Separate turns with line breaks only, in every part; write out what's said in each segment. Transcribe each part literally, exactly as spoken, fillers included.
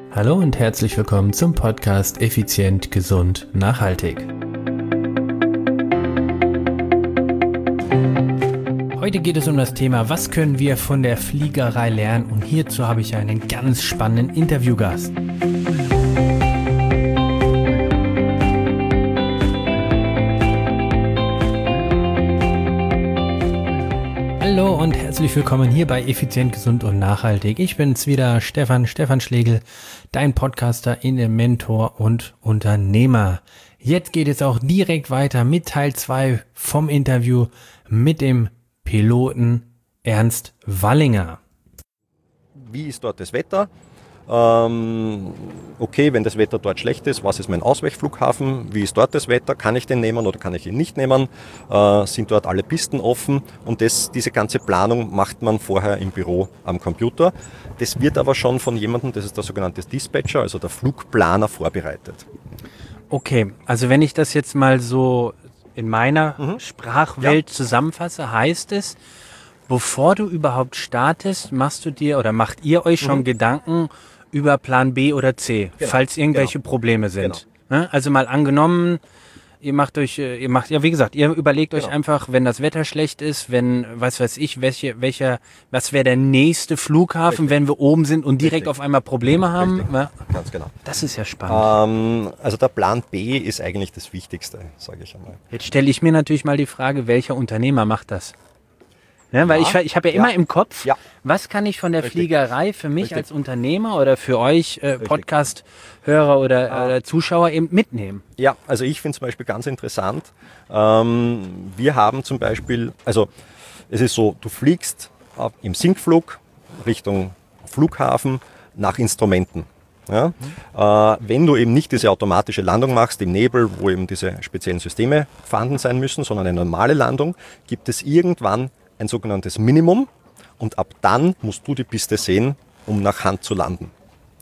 Hallo und herzlich willkommen zum Podcast Effizient, Gesund, Nachhaltig. Heute geht es um das Thema, was können wir von der Fliegerei lernen, und hierzu habe ich einen ganz spannenden Interviewgast. Hallo und herzlich willkommen hier bei Effizient, Gesund und Nachhaltig. Ich bin's wieder, Stefan, Stefan Schlegel, dein Podcaster, Mentor und Unternehmer. Jetzt geht es auch direkt weiter mit Teil zwei vom Interview mit dem Piloten Ernst Wallinger.
Wie ist dort das Wetter? Ähm, okay, wenn das Wetter dort schlecht ist, was ist mein Ausweichflughafen? Wie ist dort das Wetter? Kann ich den nehmen oder kann ich ihn nicht nehmen? Äh, sind dort alle Pisten offen? Und das, diese ganze Planung macht man vorher im Büro am Computer. Das wird aber schon von jemandem, das ist der sogenannte Dispatcher, also der Flugplaner, vorbereitet.
Okay, also wenn ich das jetzt mal so in meiner mhm. Sprachwelt ja. zusammenfasse, heißt es, bevor du überhaupt startest, machst du dir oder macht ihr euch schon mhm. Gedanken über Plan B oder C, genau. falls irgendwelche genau. Probleme sind. Genau. Also mal angenommen, ihr macht euch, ihr macht, ja wie gesagt, ihr überlegt genau. euch einfach, wenn das Wetter schlecht ist, wenn, was weiß ich, welche, welcher, was wäre der nächste Flughafen, Richtig. wenn wir oben sind und direkt Richtig. auf einmal Probleme haben. Ja?
Ganz genau.
Das ist ja spannend.
Ähm, also der Plan B ist eigentlich das Wichtigste, sage ich einmal.
Jetzt stelle ich mir natürlich mal die Frage, welcher Unternehmer macht das? Ja, weil ja, ich, ich habe ja, ja immer im Kopf, ja. was kann ich von der Richtig. Fliegerei für mich Richtig. als Unternehmer oder für euch äh, Podcast-Hörer oder, ah. oder Zuschauer eben mitnehmen?
Ja, also ich finde zum Beispiel ganz interessant, ähm, wir haben zum Beispiel, also es ist so, du fliegst im Sinkflug Richtung Flughafen nach Instrumenten. Ja? Mhm. Äh, wenn du eben nicht diese automatische Landung machst im Nebel, wo eben diese speziellen Systeme vorhanden sein müssen, sondern eine normale Landung, gibt es irgendwann ein sogenanntes Minimum, und ab dann musst du die Piste sehen, um nach Hand zu landen.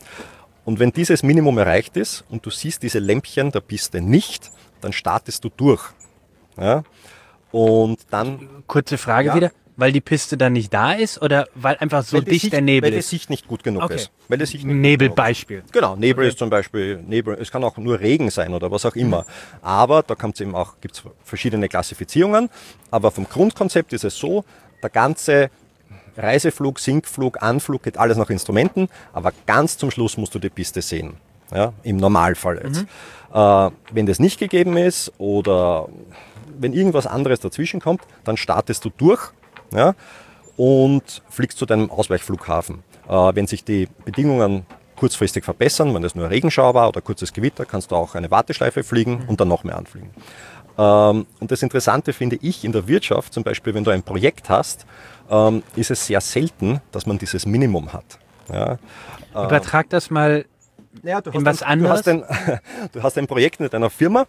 Und wenn dieses Minimum erreicht ist und du siehst diese Lämpchen der Piste nicht, dann startest du durch. Ja? Und dann...
Kurze Frage ja. wieder, weil die Piste dann nicht da ist oder weil einfach so weil dicht
Sicht,
der Nebel
weil
ist?
Weil die Sicht nicht gut genug
okay.
ist. Weil die Sicht nicht
Nebelbeispiel.
Genau, Nebel
okay.
ist zum Beispiel, Nebel, es kann auch nur Regen sein oder was auch immer. Aber da kommt es eben auch, gibt es verschiedene Klassifizierungen. Aber vom Grundkonzept ist es so, der ganze Reiseflug, Sinkflug, Anflug geht alles nach Instrumenten, aber ganz zum Schluss musst du die Piste sehen. Ja, im Normalfall jetzt. Mhm. Äh, wenn das nicht gegeben ist oder wenn irgendwas anderes dazwischen kommt, dann startest du durch, ja, und fliegst zu deinem Ausweichflughafen. Äh, wenn sich die Bedingungen kurzfristig verbessern, wenn es nur Regenschauer war oder kurzes Gewitter, kannst du auch eine Warteschleife fliegen und dann noch mehr anfliegen. Und das Interessante finde ich in der Wirtschaft, zum Beispiel wenn du ein Projekt hast, ist es sehr selten, dass man dieses Minimum hat. Ja.
Übertrag das mal ja, in was ein, anderes.
Du hast, ein, du hast ein Projekt mit einer Firma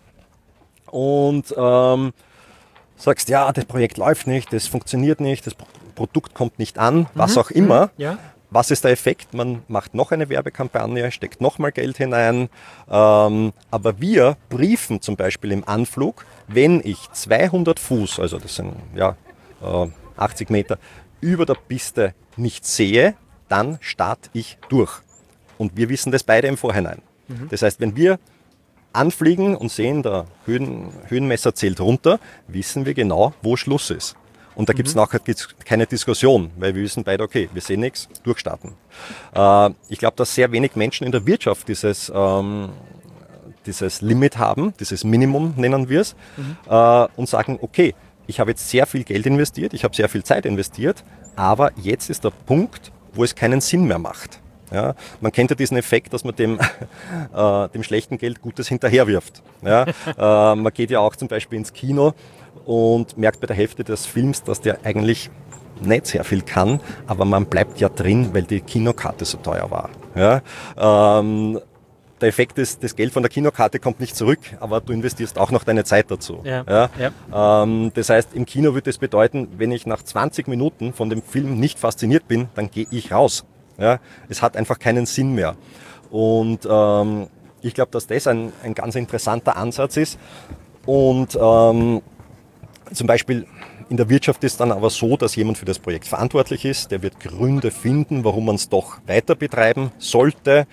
und ähm, sagst, ja, das Projekt läuft nicht, das funktioniert nicht, das Produkt kommt nicht an, was mhm. auch immer. Mhm. Ja. Was ist der Effekt? Man macht noch eine Werbekampagne, steckt nochmal Geld hinein. Ähm, aber wir briefen zum Beispiel im Anflug, wenn ich zweihundert Fuß, also das sind ja äh, achtzig Meter, über der Piste nicht sehe, dann starte ich durch. Und wir wissen das beide im Vorhinein. Mhm. Das heißt, wenn wir anfliegen und sehen, der Höhen, Höhenmesser zählt runter, wissen wir genau, wo Schluss ist. Und da gibt es mhm. nachher keine Diskussion, weil wir wissen beide, okay, wir sehen nichts, durchstarten. Äh, ich glaube, dass sehr wenig Menschen in der Wirtschaft dieses, ähm, dieses Limit haben, dieses Minimum nennen wir es, mhm. äh, und sagen, okay, ich habe jetzt sehr viel Geld investiert, ich habe sehr viel Zeit investiert, aber jetzt ist der Punkt, wo es keinen Sinn mehr macht. Ja, man kennt ja diesen Effekt, dass man dem, äh, dem schlechten Geld Gutes hinterherwirft. Ja, äh, man geht ja auch zum Beispiel ins Kino und merkt bei der Hälfte des Films, dass der eigentlich nicht sehr viel kann, aber man bleibt ja drin, weil die Kinokarte so teuer war. Ja, ähm, der Effekt ist, das Geld von der Kinokarte kommt nicht zurück, aber du investierst auch noch deine Zeit dazu. Ja, ja. Ja. Ähm, das heißt, im Kino würde das bedeuten, wenn ich nach zwanzig Minuten von dem Film nicht fasziniert bin, dann gehe ich raus. Ja, es hat einfach keinen Sinn mehr. Und ähm, ich glaube, dass das ein, ein ganz interessanter Ansatz ist. Und ähm, zum Beispiel in der Wirtschaft ist dann aber so, dass jemand für das Projekt verantwortlich ist. Der wird Gründe finden, warum man es doch weiter betreiben sollte.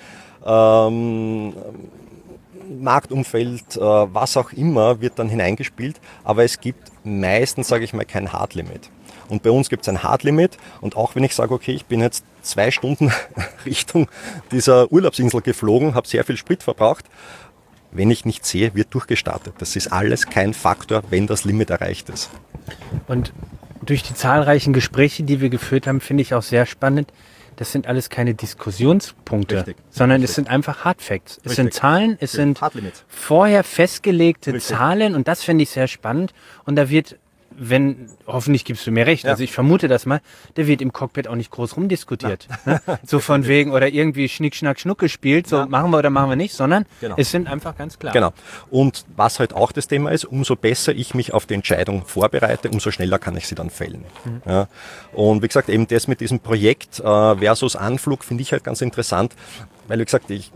ähm, Marktumfeld, äh, was auch immer, wird dann hineingespielt, aber es gibt meistens, sage ich mal, kein Hardlimit. Und bei uns gibt es ein Hardlimit und auch wenn ich sage, okay, ich bin jetzt zwei Stunden Richtung dieser Urlaubsinsel geflogen, habe sehr viel Sprit verbraucht, wenn ich nicht sehe, wird durchgestartet. Das ist alles kein Faktor, wenn das Limit erreicht ist.
Und durch die zahlreichen Gespräche, die wir geführt haben, finde ich auch sehr spannend, das sind alles keine Diskussionspunkte, Richtig. sondern Richtig. es sind einfach Hardfacts. Es Richtig. sind Zahlen, es sind vorher festgelegte Richtig. Zahlen und das finde ich sehr spannend. Und da wird, wenn, hoffentlich gibst du mir recht, ja. also ich vermute das mal, da wird im Cockpit auch nicht groß rumdiskutiert. Ne? So von wegen oder irgendwie Schnick, Schnack, Schnuck gespielt, so ja. machen wir oder machen wir nicht, sondern genau. es sind einfach ganz klar.
Genau. Und was halt auch das Thema ist, umso besser ich mich auf die Entscheidung vorbereite, umso schneller kann ich sie dann fällen. Mhm. Ja. Und wie gesagt, eben das mit diesem Projekt äh, versus Anflug finde ich halt ganz interessant, weil wie gesagt, ich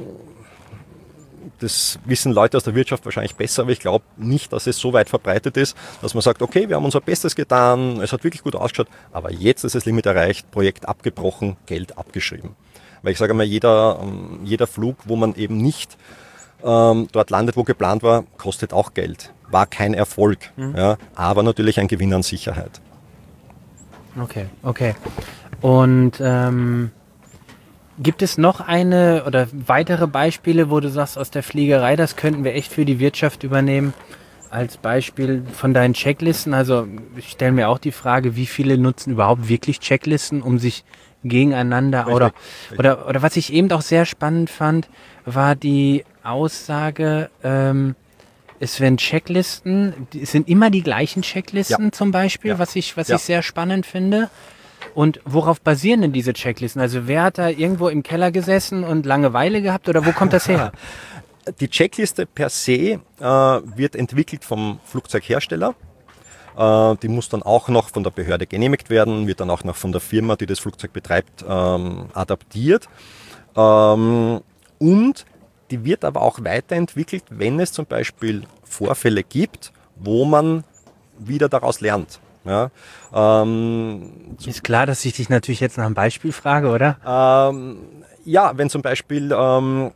das wissen Leute aus der Wirtschaft wahrscheinlich besser, aber ich glaube nicht, dass es so weit verbreitet ist, dass man sagt, okay, wir haben unser Bestes getan, es hat wirklich gut ausgeschaut, aber jetzt ist das Limit erreicht, Projekt abgebrochen, Geld abgeschrieben. Weil ich sage mal, jeder, jeder Flug, wo man eben nicht ähm, dort landet, wo geplant war, kostet auch Geld. War kein Erfolg, mhm. ja, aber natürlich ein Gewinn an Sicherheit.
Okay, okay. Und ähm gibt es noch eine oder weitere Beispiele, wo du sagst, aus der Fliegerei, das könnten wir echt für die Wirtschaft übernehmen? Als Beispiel von deinen Checklisten. Also ich stelle mir auch die Frage, wie viele nutzen überhaupt wirklich Checklisten, um sich gegeneinander richtig, oder, richtig. oder oder was ich eben auch sehr spannend fand, war die Aussage, ähm, es werden Checklisten, es sind immer die gleichen Checklisten ja. zum Beispiel, ja. was ich was ja. ich sehr spannend finde. Und worauf basieren denn diese Checklisten? Also wer hat da irgendwo im Keller gesessen und Langeweile gehabt oder wo kommt das her?
Die Checkliste per se äh, wird entwickelt vom Flugzeughersteller. Äh, die muss dann auch noch von der Behörde genehmigt werden, wird dann auch noch von der Firma, die das Flugzeug betreibt, ähm, adaptiert. Ähm, und die wird aber auch weiterentwickelt, wenn es zum Beispiel Vorfälle gibt, wo man wieder daraus lernt. Ja, ähm,
ist klar, dass ich dich natürlich jetzt nach einem Beispiel frage, oder?
Ähm, ja, wenn zum Beispiel, ähm,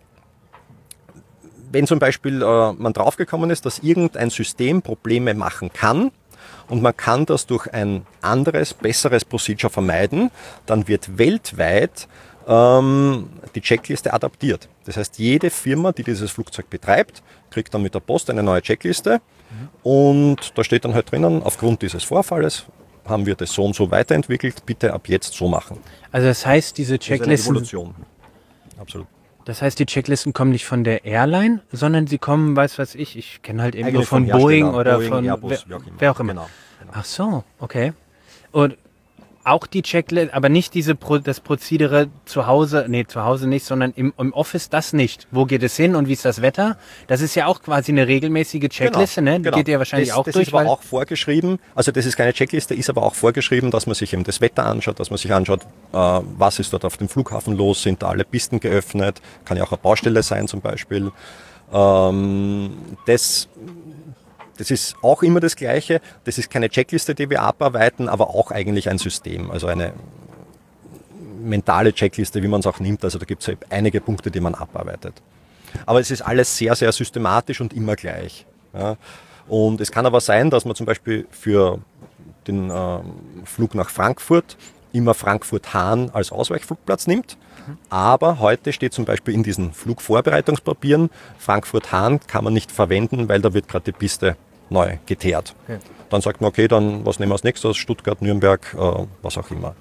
wenn zum Beispiel äh, man draufgekommen ist, dass irgendein System Probleme machen kann und man kann das durch ein anderes, besseres Procedure vermeiden, dann wird weltweit ähm, die Checkliste adaptiert. Das heißt, jede Firma, die dieses Flugzeug betreibt, kriegt dann mit der Post eine neue Checkliste. Und da steht dann halt drinnen, aufgrund dieses Vorfalles haben wir das so und so weiterentwickelt, bitte ab jetzt so machen.
Also das heißt, diese Checklisten... Das ist eine
Evolution. Absolut.
Das heißt, die Checklisten kommen nicht von der Airline, sondern sie kommen, weiß was ich, ich kenne halt eben nur von Boeing oder Boeing, von
Airbus,
wer, wer auch immer. Genau, genau. Ach so, okay. Und auch die Checkliste, aber nicht diese Pro, das Prozedere zu Hause, nee, zu Hause nicht, sondern im, im Office das nicht. Wo geht es hin und wie ist das Wetter? Das ist ja auch quasi eine regelmäßige Checkliste, genau, ne? Die genau. geht ja wahrscheinlich
das,
auch
das
durch.
Das ist aber auch vorgeschrieben, also das ist keine Checkliste, ist aber auch vorgeschrieben, dass man sich eben das Wetter anschaut, dass man sich anschaut, äh, was ist dort auf dem Flughafen los, sind da alle Pisten geöffnet, kann ja auch eine Baustelle sein zum Beispiel. Ähm, das... Das ist auch immer das Gleiche. Das ist keine Checkliste, die wir abarbeiten, aber auch eigentlich ein System, also eine mentale Checkliste, wie man es auch nimmt. Also da gibt es einige Punkte, die man abarbeitet. Aber es ist alles sehr, sehr systematisch und immer gleich. Ja. Und es kann aber sein, dass man zum Beispiel für den äh, Flug nach Frankfurt immer Frankfurt-Hahn als Ausweichflugplatz nimmt. Aber heute steht zum Beispiel in diesen Flugvorbereitungspapieren, Frankfurt-Hahn kann man nicht verwenden, weil da wird gerade die Piste neu geteert. Okay. Dann sagt man, okay, dann was nehmen wir als nächstes? Stuttgart, Nürnberg, äh, was auch immer.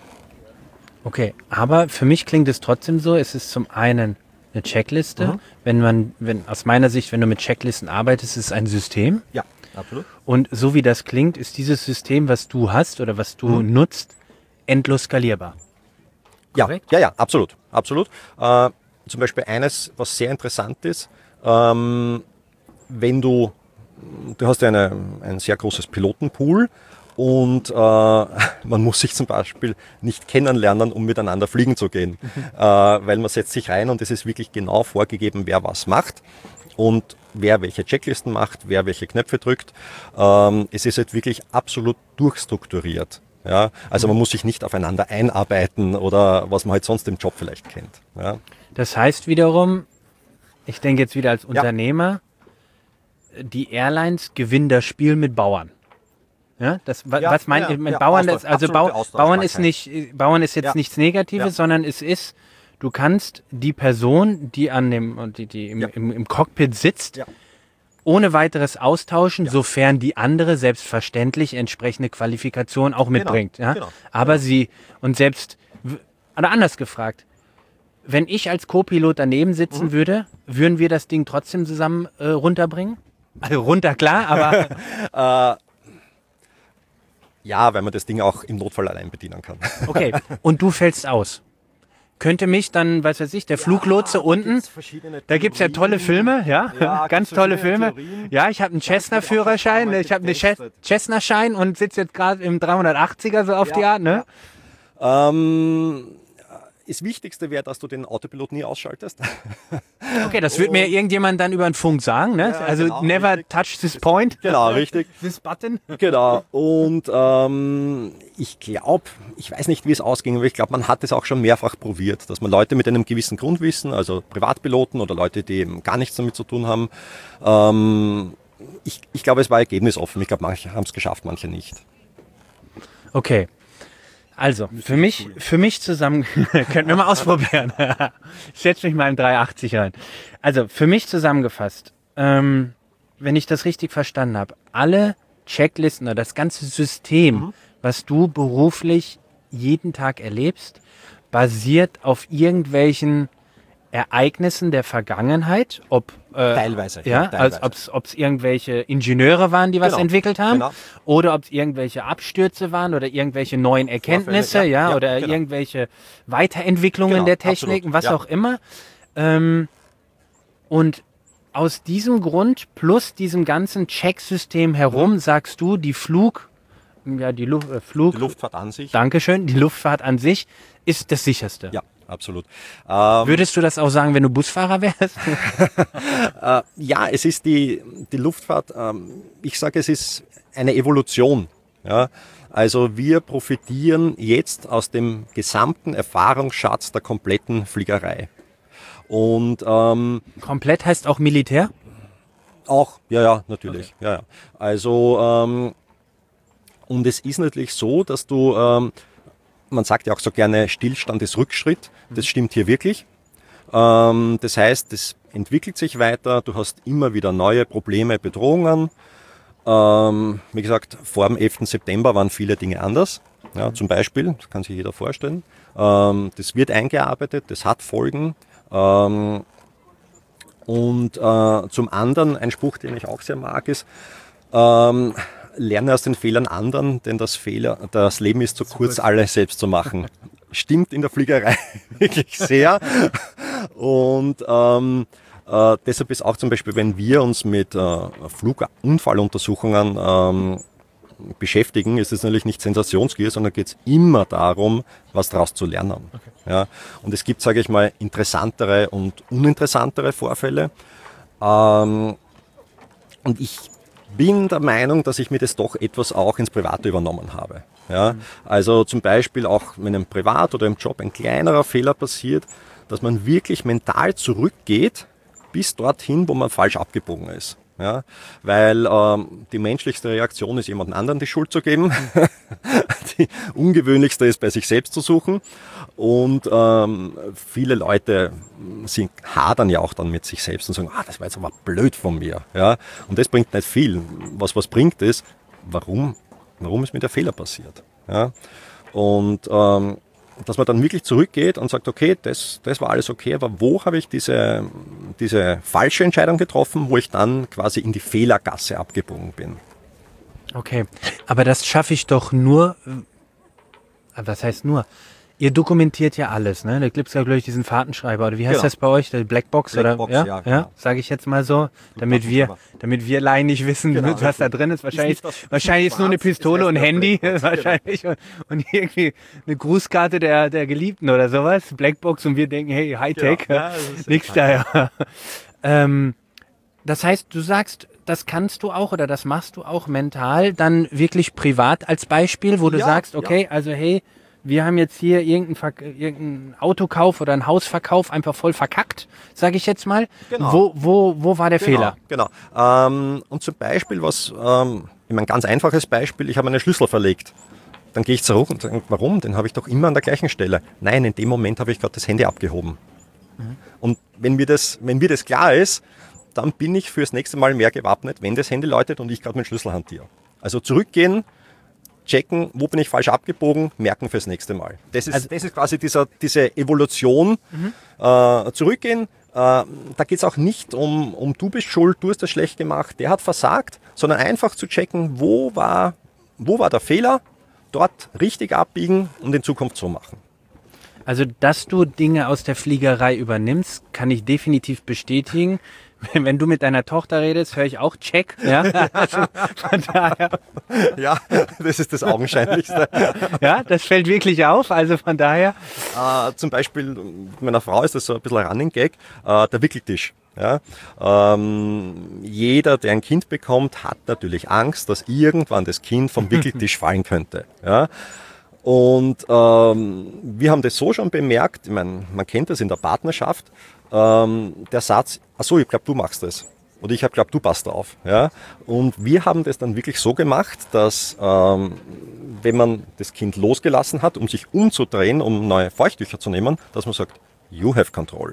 Okay, aber für mich klingt es trotzdem so, es ist zum einen eine Checkliste. Mhm. Wenn man, wenn aus meiner Sicht, wenn du mit Checklisten arbeitest, ist es ein System.
Ja, absolut.
Und so wie das klingt, ist dieses System, was du hast oder was du mhm. nutzt, endlos skalierbar.
Ja, ja, ja, absolut, absolut. Äh, zum Beispiel eines, was sehr interessant ist, ähm, wenn du, du hast ja eine, ein sehr großes Pilotenpool und äh, man muss sich zum Beispiel nicht kennenlernen, um miteinander fliegen zu gehen, mhm. äh, weil man setzt sich rein und es ist wirklich genau vorgegeben, wer was macht und wer welche Checklisten macht, wer welche Knöpfe drückt. Ähm, es ist halt wirklich absolut durchstrukturiert. Ja, also man muss sich nicht aufeinander einarbeiten oder was man halt sonst im Job vielleicht kennt. Ja.
Das heißt wiederum, ich denke jetzt wieder als Unternehmer, ja. die Airlines gewinnen das Spiel mit Bauern. Ja, das, wa, ja, was meint ja, mit ja, Bauern? Das, also Bau, Bauern ist nicht, Bauern ist jetzt ja. nichts Negatives, ja. sondern es ist, du kannst die Person, die an dem, die, die im, ja. im, im Cockpit sitzt, ja. ohne weiteres austauschen, ja. sofern die andere selbstverständlich entsprechende Qualifikation auch mitbringt. Genau. Ja? Genau. Aber genau. sie, und selbst, oder anders gefragt, wenn ich als Co-Pilot daneben sitzen mhm. würde, würden wir das Ding trotzdem zusammen äh, runterbringen? Also runter, klar, aber...
äh, ja, weil man das Ding auch im Notfall allein bedienen kann.
Okay, und du fällst aus. Könnte mich dann, was weiß ich, der ja, Fluglotse unten, da gibt's ja tolle Filme, ja, ja ganz tolle Filme. Theorien. Ja, ich habe einen Cessna-Führerschein, ich habe einen Cessna-Schein und sitze jetzt gerade im dreihundertachtziger so auf ja, die Art, ne?
Ja. Ähm, das Wichtigste wäre, dass du den Autopilot nie ausschaltest.
Okay, das wird mir irgendjemand dann über den Funk sagen, ne? Ja, also genau, never richtig. touch this point.
Genau, richtig.
This button.
Genau. Und ähm, ich glaube, ich weiß nicht, wie es ausging, aber ich glaube, man hat es auch schon mehrfach probiert, dass man Leute mit einem gewissen Grundwissen, also Privatpiloten oder Leute, die eben gar nichts damit zu tun haben, ähm, ich, ich glaube, es war ergebnisoffen. Ich glaube, manche haben es geschafft, manche nicht.
Okay. Also, für mich, für mich zusammen, könnten wir mal ausprobieren. Ich setze mich mal in dreihundertachtzig rein. Also, für mich zusammengefasst, ähm, wenn ich das richtig verstanden habe, alle Checklisten oder das ganze System, mhm. was du beruflich jeden Tag erlebst, basiert auf irgendwelchen Ereignissen der Vergangenheit, ob äh,
teilweise,
ja,
ja teilweise.
als ob es irgendwelche Ingenieure waren, die was genau, entwickelt haben, genau. oder ob es irgendwelche Abstürze waren oder irgendwelche neuen Erkenntnisse, Vorfälle, ja, ja, oder genau. irgendwelche Weiterentwicklungen genau, der Techniken, absolut, was ja. auch immer. Ähm, und aus diesem Grund plus diesem ganzen Checksystem herum mhm. sagst du, die Flug, ja, die, Lu äh, Flug,
die Luftfahrt an sich.
Dankeschön, die Luftfahrt an sich ist das sicherste.
Ja. Absolut.
Ähm, Würdest du das auch sagen, wenn du Busfahrer wärst?
äh, ja, es ist die, die Luftfahrt, ähm, ich sage, es ist eine Evolution. Ja? Also wir profitieren jetzt aus dem gesamten Erfahrungsschatz der kompletten Fliegerei. Und, ähm,
komplett heißt auch Militär?
Auch, ja, ja, natürlich. Okay. Ja, ja. Also, ähm, und es ist natürlich so, dass du... Ähm, man sagt ja auch so gerne, Stillstand ist Rückschritt. Das stimmt hier wirklich. Ähm, das heißt, es entwickelt sich weiter. Du hast immer wieder neue Probleme, Bedrohungen. Ähm, wie gesagt, vor dem elften September waren viele Dinge anders. Ja, zum Beispiel, das kann sich jeder vorstellen. Ähm, das wird eingearbeitet, das hat Folgen. Ähm, und äh, zum anderen, ein Spruch, den ich auch sehr mag, ist, ähm, lerne aus den Fehlern anderen, denn das, Fehler, das Leben ist zu kurz, alles selbst zu machen. Stimmt in der Fliegerei wirklich sehr. Und ähm, äh, deshalb ist auch zum Beispiel, wenn wir uns mit äh, Flugunfalluntersuchungen ähm, beschäftigen, ist es natürlich nicht Sensationsgier, sondern geht es immer darum, was daraus zu lernen. Okay. Ja? Und es gibt, sage ich mal, interessantere und uninteressantere Vorfälle. Ähm, und ich bin der Meinung, dass ich mir das doch etwas auch ins Private übernommen habe. Ja? Mhm. Also zum Beispiel auch, wenn im Privat oder im Job ein kleinerer Fehler passiert, dass man wirklich mental zurückgeht bis dorthin, wo man falsch abgebogen ist. Ja? Weil ähm, die menschlichste Reaktion ist, jemand anderen die Schuld zu geben. Die ungewöhnlichste ist, bei sich selbst zu suchen. Und ähm, viele Leute sind, hadern ja auch dann mit sich selbst und sagen, ah, das war jetzt aber blöd von mir. Ja? Und das bringt nicht viel. Was was bringt ist, warum, warum ist mir der Fehler passiert? Ja? Und ähm, dass man dann wirklich zurückgeht und sagt, okay, das, das war alles okay, aber wo habe ich diese, diese falsche Entscheidung getroffen, wo ich dann quasi in die Fehlergasse abgebogen bin.
Okay, aber das schaffe ich doch nur, was heißt nur? Ihr dokumentiert ja alles, ne? Da gibt es ja, glaube ich, diesen Fahrtenschreiber, oder wie heißt genau. das bei euch? Der Blackbox,
Blackbox
oder? Ja,
ja,
ja?
Genau.
Sage ich jetzt mal so, damit wir, damit wir Laien nicht wissen, genau, was da drin ist. Wahrscheinlich, ist wahrscheinlich ist nur eine Pistole und Handy, wahrscheinlich, genau. und, und irgendwie eine Grußkarte der, der Geliebten oder sowas. Blackbox, und wir denken, hey, Hightech, genau. ja, nix da, ja. ähm, das heißt, du sagst, das kannst du auch oder das machst du auch mental dann wirklich privat als Beispiel, wo du ja, sagst, okay, ja. also hey, wir haben jetzt hier irgendeinen Ver- irgendein Autokauf oder einen Hausverkauf einfach voll verkackt, sage ich jetzt mal.
Genau.
Wo, wo, wo war der
Genau,
Fehler?
genau. Ähm, und zum Beispiel, was, ähm, ich meine, ganz einfaches Beispiel, ich habe einen Schlüssel verlegt. Dann gehe ich zurück und sage, warum? Den habe ich doch immer an der gleichen Stelle. Nein, in dem Moment habe ich gerade das Handy abgehoben. Mhm. Und wenn mir, das, wenn mir das klar ist, dann bin ich fürs nächste Mal mehr gewappnet, wenn das Handy läutet und ich gerade meinen Schlüssel hantiere. Also zurückgehen, checken, wo bin ich falsch abgebogen, merken fürs nächste Mal. Das ist, also, das ist quasi dieser, diese Evolution. Mhm. Äh, zurückgehen, äh, da geht es auch nicht um, um du bist schuld, du hast das schlecht gemacht, der hat versagt, sondern einfach zu checken, wo war, wo war der Fehler, dort richtig abbiegen und in Zukunft so machen.
Also, dass du Dinge aus der Fliegerei übernimmst, kann ich definitiv bestätigen. Wenn du mit deiner Tochter redest, höre ich auch Check. Ja, also von daher.
Ja, das ist das Augenscheinlichste.
Ja, das fällt wirklich auf. Also von daher.
Äh, zum Beispiel, mit meiner Frau ist das so ein bisschen ein Running Gag, äh, der Wickeltisch. Ja, ähm, jeder, der ein Kind bekommt, hat natürlich Angst, dass irgendwann das Kind vom Wickeltisch fallen könnte. Ja. Und ähm, wir haben das so schon bemerkt, ich meine, man kennt das in der Partnerschaft, ähm, der Satz, ach so, ich glaube, du machst das. Oder ich habe glaube, du passt auf. Ja? Und wir haben das dann wirklich so gemacht, dass ähm, wenn man das Kind losgelassen hat, um sich umzudrehen, um neue Feuchttücher zu nehmen, dass man sagt, you have control.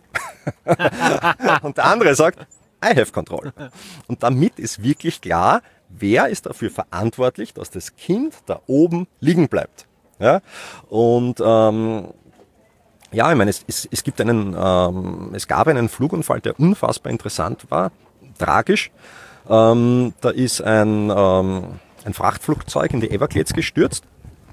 Und der andere sagt, I have control. Und damit ist wirklich klar, wer ist dafür verantwortlich, dass das Kind da oben liegen bleibt. Ja? Und ähm, ja, ich meine, es, es, es, gibt einen, ähm, es gab einen Flugunfall, der unfassbar interessant war, tragisch. Ähm, da ist ein, ähm, ein Frachtflugzeug in die Everglades gestürzt,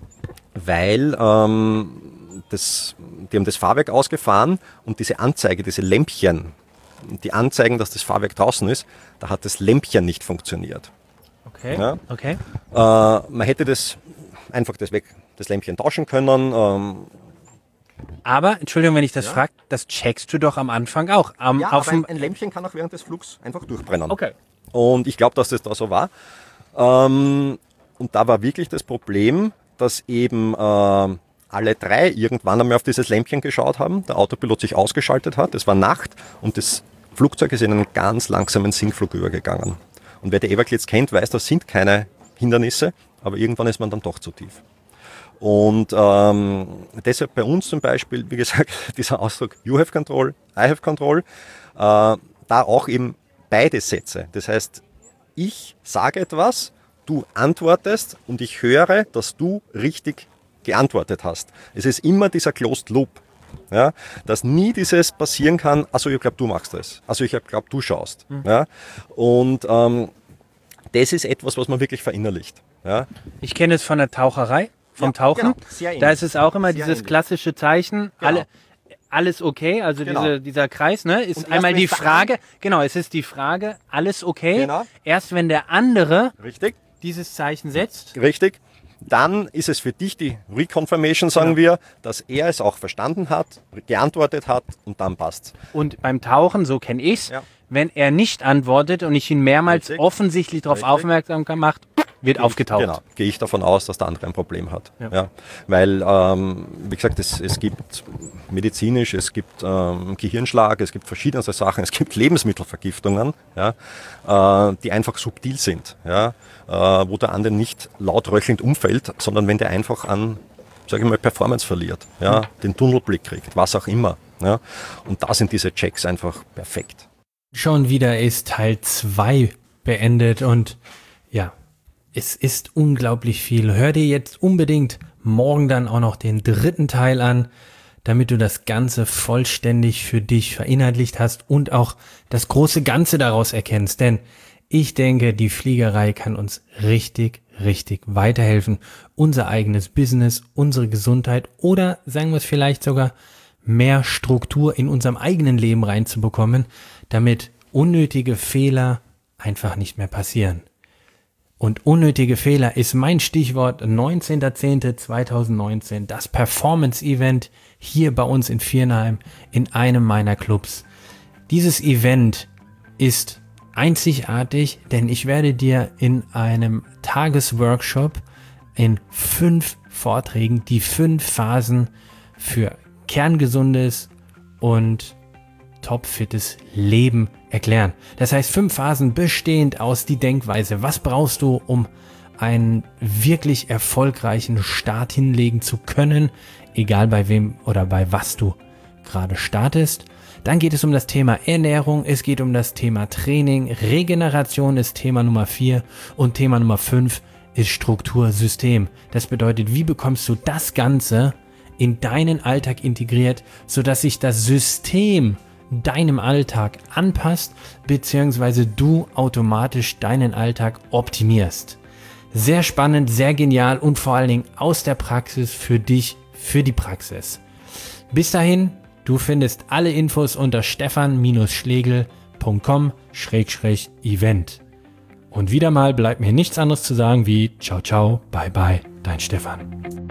weil ähm, das, die haben das Fahrwerk ausgefahren und diese Anzeige, diese Lämpchen, die anzeigen, dass das Fahrwerk draußen ist, da hat das Lämpchen nicht funktioniert.
Okay,
ja?
okay.
Äh, man hätte das einfach das, weg, das Lämpchen tauschen können. Ähm,
Aber, Entschuldigung, wenn ich das ja. frage, das checkst du doch am Anfang auch. Am,
ja,
auf
aber ein, ein Lämpchen kann auch während des Flugs einfach durchbrennen.
Okay.
Und ich glaube, dass das da so war. Ähm, und da war wirklich das Problem, dass eben äh, alle drei irgendwann einmal auf dieses Lämpchen geschaut haben, der Autopilot sich ausgeschaltet hat, es war Nacht und das Flugzeug ist in einen ganz langsamen Sinkflug übergegangen. Und wer die Everglades kennt, weiß, das sind keine Hindernisse, aber irgendwann ist man dann doch zu tief. Und ähm, deshalb bei uns zum Beispiel, wie gesagt, dieser Ausdruck You have control, I have control, äh, da auch eben beide Sätze. Das heißt, ich sage etwas, du antwortest und ich höre, dass du richtig geantwortet hast. Es ist immer dieser Closed Loop, ja, dass nie dieses passieren kann, also ich glaube, du machst das, also ich glaube, du schaust. Mhm. Ja, und ähm, das ist etwas, was man wirklich verinnerlicht. Ja.
Ich kenne es von der Taucherei. Vom ja, Tauchen, genau. Sehr da ist es auch immer Sehr dieses ähnlich. klassische Zeichen, genau. alle, alles okay, also genau. diese, dieser Kreis, ne, ist einmal die Frage, genau, es ist die Frage, alles okay, genau. erst wenn der andere Richtig. dieses Zeichen setzt.
Richtig, dann ist es für dich die Reconfirmation, sagen genau. wir, dass er es auch verstanden hat, geantwortet hat und dann passt's.
Und beim Tauchen, so kenne ich's, ja. wenn er nicht antwortet und ich ihn mehrmals Richtig. offensichtlich darauf aufmerksam gemacht, wird Gehe aufgetaucht.
Ich, genau, gehe ich davon aus, dass der andere ein Problem hat. Ja. Ja, weil, ähm, wie gesagt, es, es gibt medizinisch, es gibt ähm, Gehirnschlag, es gibt verschiedene Sachen, es gibt Lebensmittelvergiftungen, ja, äh, die einfach subtil sind, ja, äh, wo der andere nicht laut röchelnd umfällt, sondern wenn der einfach an, sage ich mal, Performance verliert, ja, mhm. den Tunnelblick kriegt, was auch immer. Ja, und da sind diese Checks einfach perfekt.
Schon wieder ist Teil zwei beendet und ja, es ist unglaublich viel. Hör dir jetzt unbedingt morgen dann auch noch den dritten Teil an, damit du das Ganze vollständig für dich verinnerlicht hast und auch das große Ganze daraus erkennst. Denn ich denke, die Fliegerei kann uns richtig, richtig weiterhelfen, unser eigenes Business, unsere Gesundheit oder sagen wir es vielleicht sogar mehr Struktur in unserem eigenen Leben reinzubekommen, damit unnötige Fehler einfach nicht mehr passieren. Und unnötige Fehler ist mein Stichwort neunzehnter zehnter zweitausendneunzehn, das Performance-Event hier bei uns in Viernheim in einem meiner Clubs. Dieses Event ist einzigartig, denn ich werde dir in einem Tagesworkshop in fünf Vorträgen die fünf Phasen für kerngesundes und topfittes Leben erklären. Das heißt, fünf Phasen bestehend aus die Denkweise. Was brauchst du, um einen wirklich erfolgreichen Start hinlegen zu können, egal bei wem oder bei was du gerade startest. Dann geht es um das Thema Ernährung, es geht um das Thema Training, Regeneration ist Thema Nummer vier und Thema Nummer fünf ist Struktursystem. Das bedeutet, wie bekommst du das Ganze in deinen Alltag integriert, sodass sich das System deinem Alltag anpasst, beziehungsweise du automatisch deinen Alltag optimierst. Sehr spannend, sehr genial und vor allen Dingen aus der Praxis für dich, für die Praxis. Bis dahin, du findest alle Infos unter stefan schlegel punkt com schrägstrich event. Und wieder mal bleibt mir nichts anderes zu sagen wie ciao, ciao, bye, bye, dein Stefan.